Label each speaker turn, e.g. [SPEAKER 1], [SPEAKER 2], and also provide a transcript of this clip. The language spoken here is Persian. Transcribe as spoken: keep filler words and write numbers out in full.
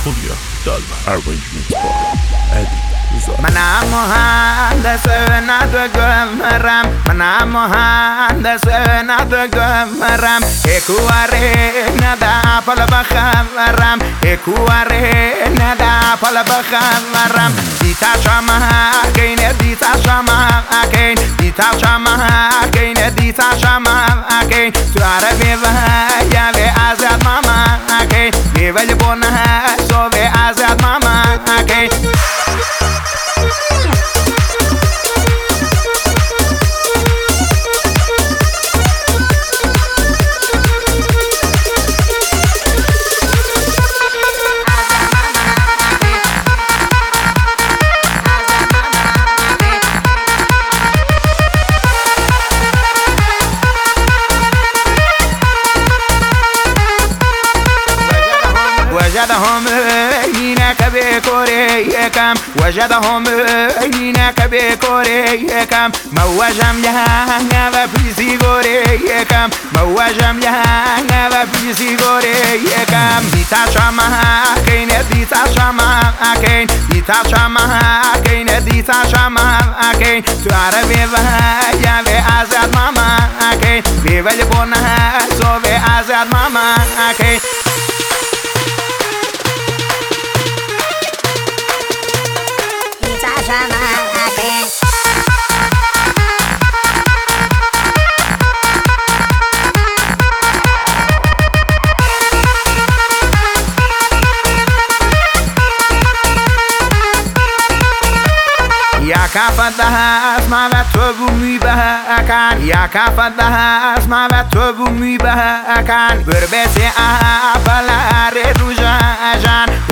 [SPEAKER 1] Fulya Dalma Arrangements by Eddie Rizal.
[SPEAKER 2] منم مهندس ندگمرم منم مهندس ندگمرم اکواره ندا پل بخورم اکواره ندا پل بخورم دیتا شما کین دیتا شما کین دیتا شما کین دیتا شما کین تو عربی و یا به ازاد ماما کین بیول بونه سو به ازاد ماما کین وجدهم هناك بكوريكم وجدهم هناك بكوريكم موجم لها في سيغوريكم موجم لها في سيغوريكم ديتا شما كين ديتا شما كين ديتا شما كين ديتا شما كين تو عربي ويا بأزاد ماما كين بيولي بونها سو بأزاد ماما كين يا كافدها اسمع بتوبومي بها كان يا كافدها اسمع بتوبومي بها كان بربسي ابلا رجا جان